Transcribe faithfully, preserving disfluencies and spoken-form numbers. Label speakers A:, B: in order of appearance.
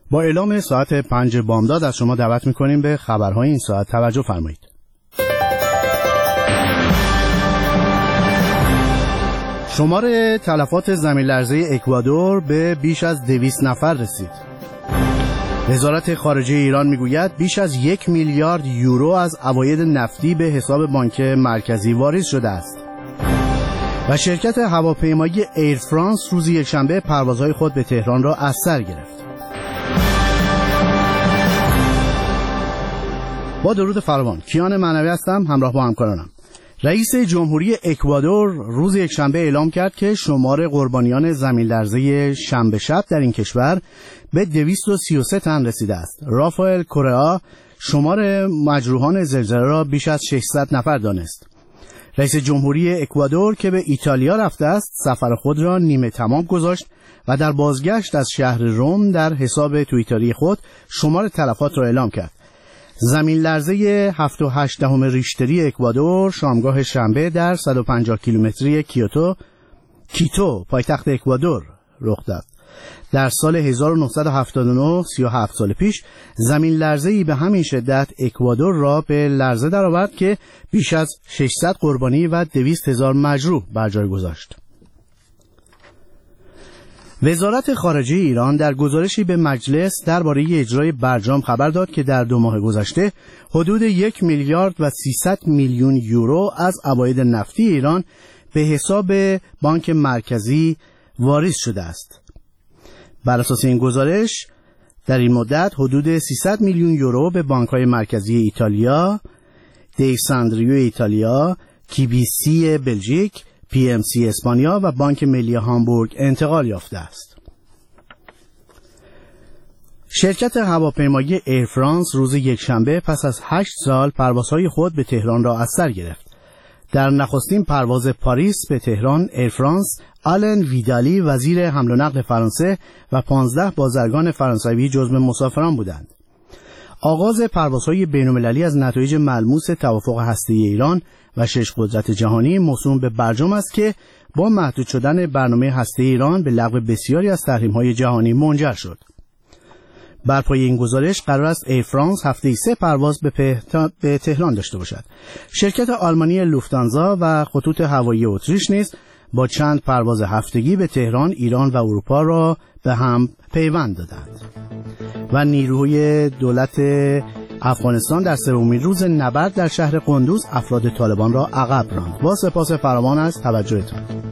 A: با اعلام ساعت پنج بامداد از شما دعوت می‌کنیم به خبرهای این ساعت توجه فرمایید. شمار تلفات زمین لرزه اکوادور به بیش از دویست نفر رسید. وزارت خارجه ایران میگوید بیش از یک میلیارد یورو از عواید نفتی به حساب بانک مرکزی واریز شده است. و شرکت هواپیمایی ایر فرانس روز یکشنبه پروازهای خود به تهران را از سر گرفت. با درود فراوان، کیان معنوی هستم، همراه با همکارانم. رئیس جمهوری اکوادور روز یکشنبه اعلام کرد که شمار قربانیان زمین لرزه شنبه شب در این کشور به دویست و سی و سه تن رسیده است. رافائل کورئا شمار مجروحان زلزله را بیش از ششصد نفر دانست. رئیس جمهوری اکوادور که به ایتالیا رفته است، سفر خود را نیمه تمام گذاشت و در بازگشت از شهر روم در حساب توییتری خود شمار تلفات را اعلام کرد. زمین لرزه هفت و هشت دهم ریشتری اکوادور شامگاه شنبه در صد و پنجاه کیلومتری کیوتو کیتو پایتخت اکوادور رخ داد. در سال هزار و نهصد و هفتاد و نه، سی و هفت سال پیش، زمین لرزه‌ای به همین شدت اکوادور را به لرزه درآورد که بیش از ششصد قربانی و دویست هزار مجروح بر جای گذاشت. وزارت خارجه ایران در گزارشی به مجلس درباره اجرای برجام خبر داد که در دو ماه گذشته حدود یک میلیارد و سیصد میلیون یورو از عواید نفتی ایران به حساب بانک مرکزی واریز شده است. بر اساس این گزارش در این مدت حدود سیصد میلیون یورو به بانک‌های مرکزی ایتالیا، دیساندریو ایتالیا، کی بی سی بلژیک، پی ام سی اسپانیا و بانک ملی هامبورگ انتقال یافته است. شرکت هواپیمایی ایر فرانس روز یکشنبه پس از هشت سال پروازهای خود به تهران را از سر گرفت. در نخستین پرواز پاریس به تهران، ایر فرانس آلن ویدالی وزیر حمل و نقل فرانسه و پانزده بازرگان فرانسوی جزو مسافران بودند. آغاز پروازهای بین‌المللی از نتایج ملموس توافق هسته‌ای ایران و شش قدرت جهانی موسوم به برجام است که با محدود شدن برنامه هسته‌ای ایران به لغو بسیاری از تحریم‌های جهانی منجر شد. بر پایه این گزارش قرار است ایر فرانس هفته‌ای سه پرواز به, پهتا... به تهران داشته باشد. شرکت آلمانی لوفتانزا و خطوط هوایی اتریش نیز با چند پرواز هفتگی به تهران، ایران و اروپا را به هم پیوند دادند. و نیروی دولت افغانستان در سومین روز نبرد در شهر قندوز افراد طالبان را عقب راند. با سپاس فراوان از توجهتان.